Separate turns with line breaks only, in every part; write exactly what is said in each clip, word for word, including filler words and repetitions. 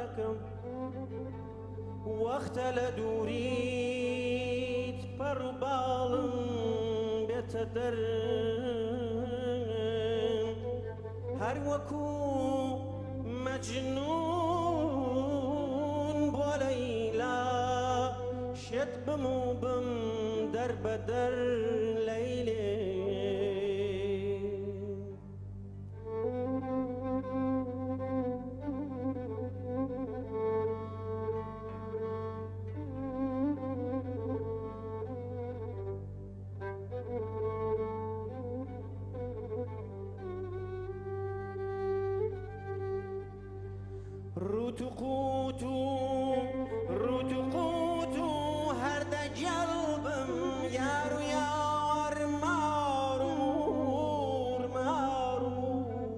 ناکەم وەختە لە دووریت پەڕ و باڵم بێتە دەر هەر وەکو مەجنون بۆ لەیلا شێت بم و بم دەر بە دەر لەیلێ ڕوت و قوت و ڕوت و قوت و هەردە جەڵبم یار و یار ماڕوور ماڕوور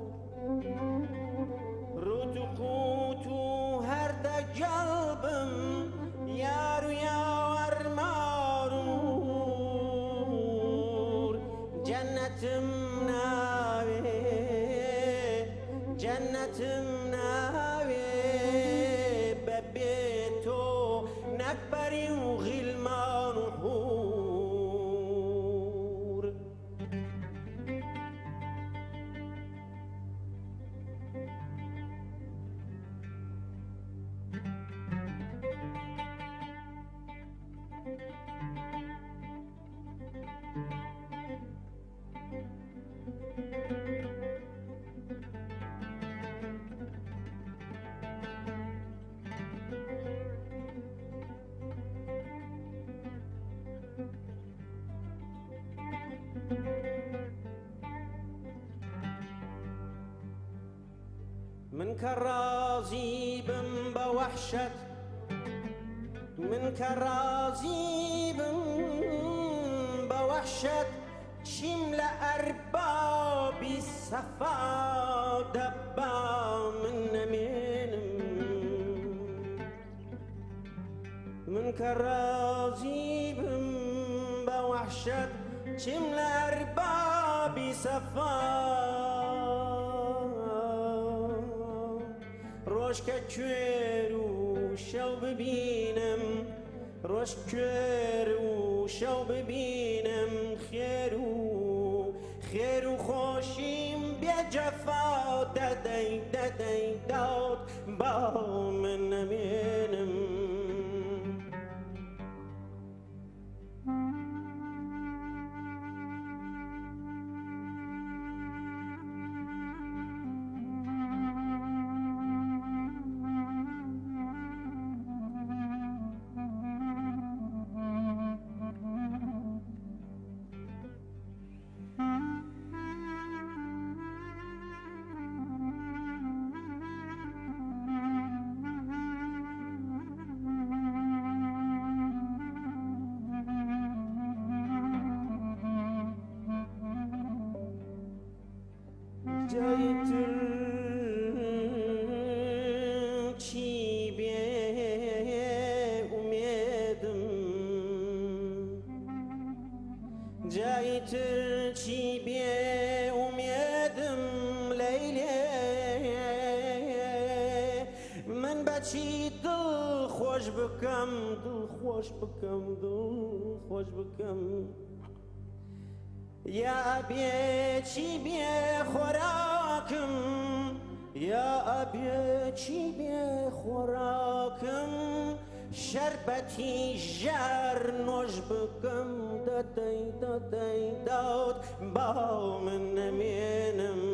ڕوت و قوت و هەردە جەڵبم یار و یار ماڕوور جەنەتم ناوێ جەنەتم ناوێ نەکبەری و غیلمان و حور من کە ڕازی بم بە وەحشەت من کە ڕازی بم بە وەحشەت چیم لە ئەربابی سەفا دەبا من نەمێنم من کە ڕازی بم بە وەحشەت چیم لە ئەربابی سەفا ڕۆژکە کوێر و شەو ببینم ڕۆژ کوێر و شەو ببینم خێر و خێر و خۆشیم بێجەفا دەدەی دەدەی داوت باو من نەمێنم جایتر چی بێ ئومێدم جایتر چی بێ ئومێدم لەیلێ من بەچی دڵ خۆش بکەم دڵ خۆش بکەم دڵ خۆش بکەم یا ئەبێ بێ خۆراکم یا ئەبێ بێ خۆراکم شەربەتی ژار نۆش بکەم دەدەی دەدەی داوت باو من نەمێنم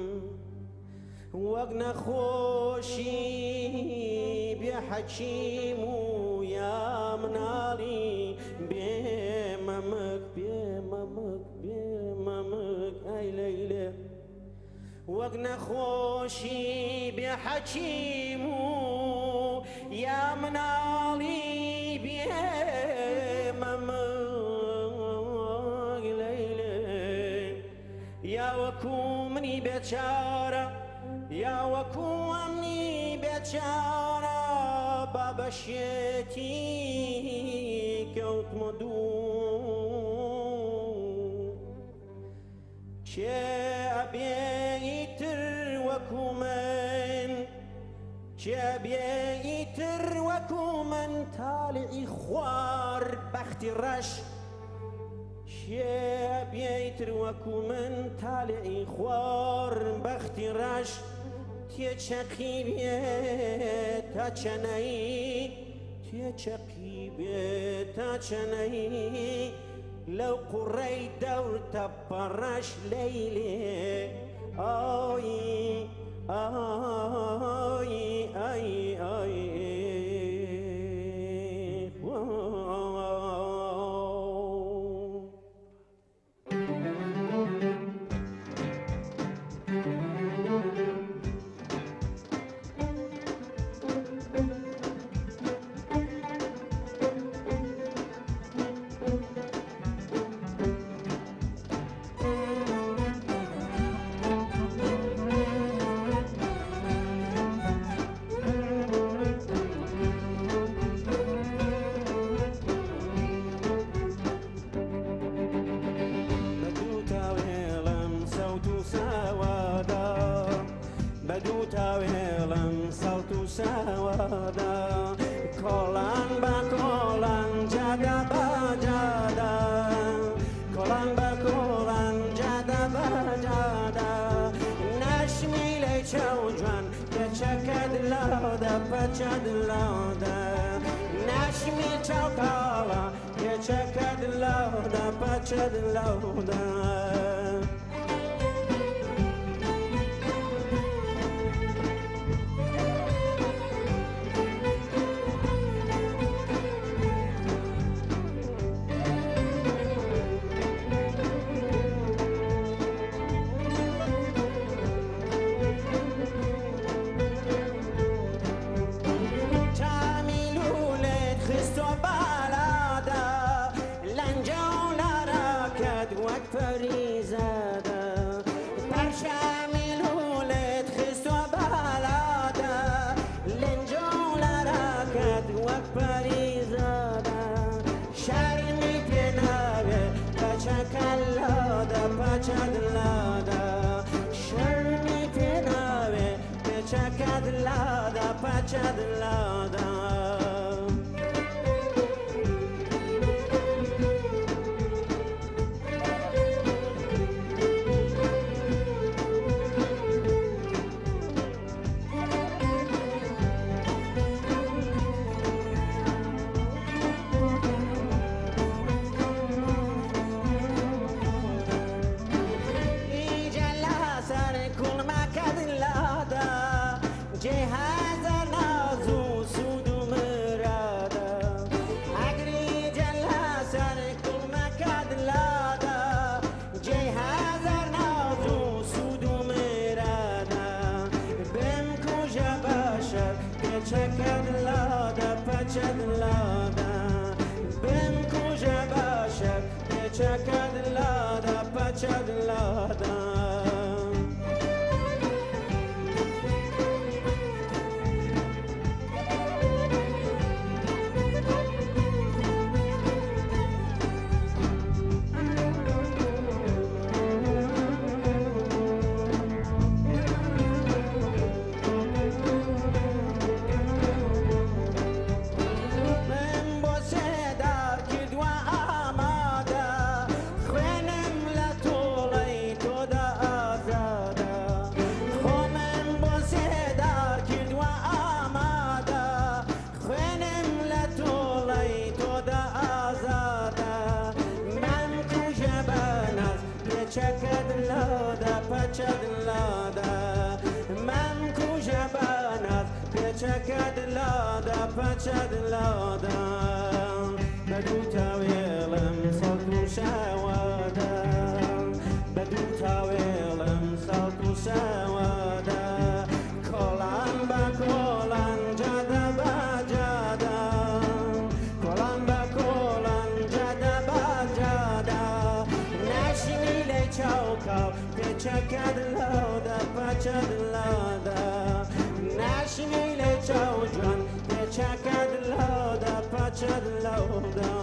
وەک نەخۆشی بێ حەکیم و یا مناڵی بێ مەمک بێ مەمک بێ مەمک ئەی لەیلێ وەک نەخۆشی بێ حەکیم و یا مناڵی بێ مەمک لەیلێ یا وەکو منی بێچارە یا وەکو ئەمنی بێچارە با بەشێتی کەوتمە دوو کێ ئەبێ ئیتر وەکو من جبيتر وكو من طالعي خوار بختي رش جبيتر وكو من طالعي خوار بختي رش تيچقي بيتا چني تيچقي بيتا چني لو قري دور تبرش ليلي آي آي آي آي sawada kolan ba kolan jada ba jada kolan ba kolan jada ba jada nashmile chawjan kechakad lauda pachad lauda nashmil chawkala kechakad lauda pachad lauda Pachad lauda Pachad lauda Pachad lauda man ku jabanat pechakad lauda pachad lauda badu tawilam saltu shawada badu tawilam saltu shawada kolan ba kolan jada ba jada kolan ba kolan jada ba jada nashmile chawka Pechakad lauda, pachad lauda Nashmile chawjan Pechakad lauda, pachad lauda